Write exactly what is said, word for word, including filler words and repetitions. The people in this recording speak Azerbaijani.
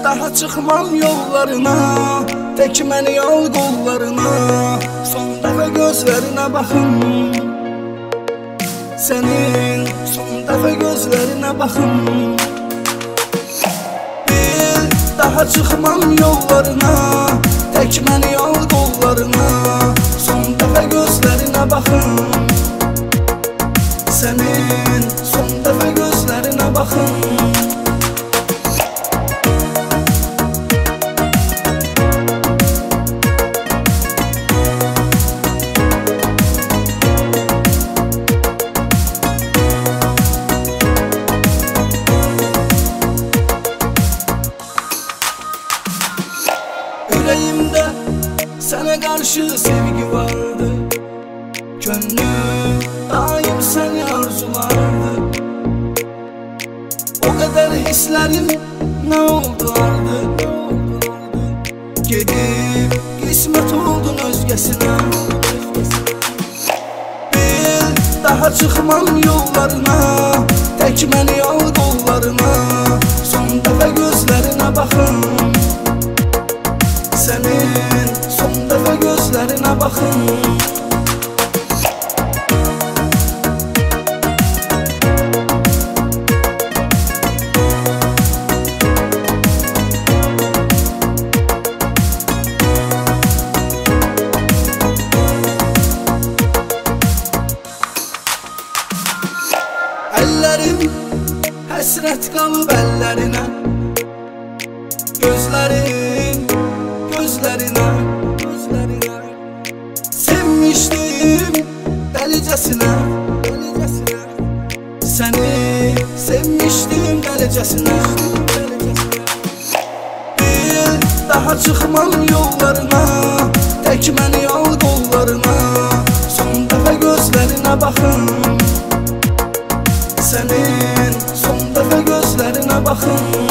daha çıxmam yollarına, tək məni al qollarına. Son dəfə gözlərinə baxım, sənin son dəfə gözlərinə baxım. Bil, daha çıxmam yollarına, tək məni al qollarına. Son dəfə gözlərinə baxım, sənin son dəfə gözlərinə baxım. Yüreğimdə sənə qarşı sevgi vardı, könlüm daim səni arzulardı. O qədər hisslərim nə oldu artıq, gedib qismət oldun özgəsinə. Bil, daha çıxmam yollarına, tək məni al qollarına. Son dəfə gözlərinə baxım, sənin son dəfə gözlərinə baxım. Əllərim həsrət qalıb əllərinə, gözlərim gözlərinə, gözlərinə. Sevmişdim dəlicəsinə, dəlicəsinə. Səni sevmişdim dəlicəsinə. Bil, daha çıxmam yollarına, tək məni al qollarına. Son dəfə gözlərinə baxım, sənin son dəfə gözlərinə baxım.